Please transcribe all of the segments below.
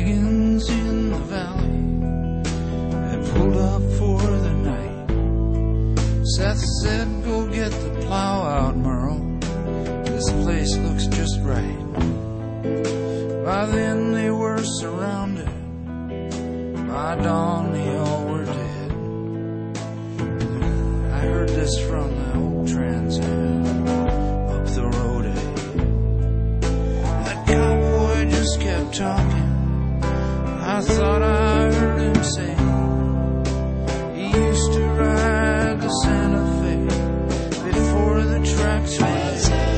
wagons in the valley had pulled up for the night. Seth said, go get the plow out, Merle. This place looks just right. By then they were surrounded. By dawn they all were dead. I heard this from the old Trans Am up the road ahead. That cowboy just kept talking. I thought I heard him say he used to ride the Santa Fe before the tracks were laid.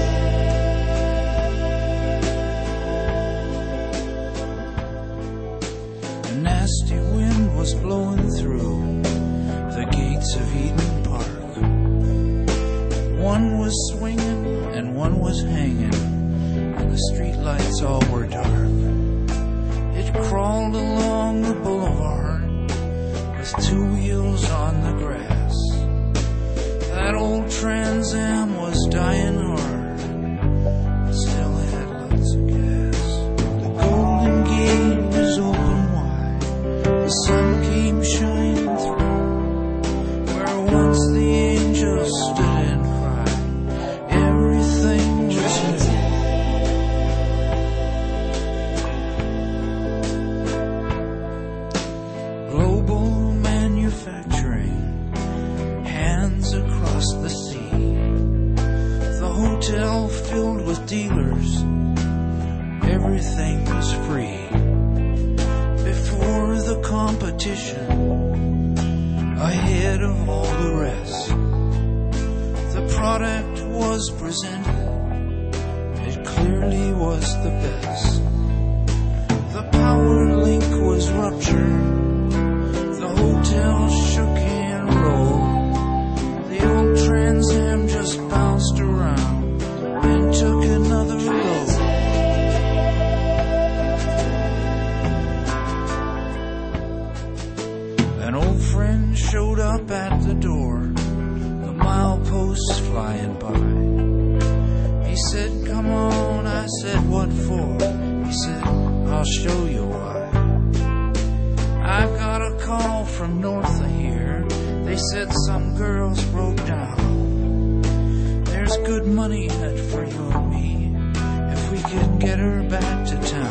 A nasty wind was blowing through the gates of Eden Park. One was swinging and one was hanging, and the street lights all were dark. It crawled along the boulevard with two wheels on the grass. That old Trans Am was dying hard, but still had lots of gas. The Golden Gate was open wide. The sun came shining through where once the angels stood and cried. Everything was new. Global manufacturing, hands across the sea. The hotel filled with dealers. Everything was free. Before the competition, ahead of all the rest, the product was presented. It clearly was the best. The power link was ruptured. The hotel shook and rolled. The old Trans Am just bounced around and took another load. An old friend showed up at the door, the mileposts flying by. He said, come on. I said, what for? He said, I'll show you why. I got a call from north of here. They said some girls broke down. There's good money in it for you and me if we can get her back to town.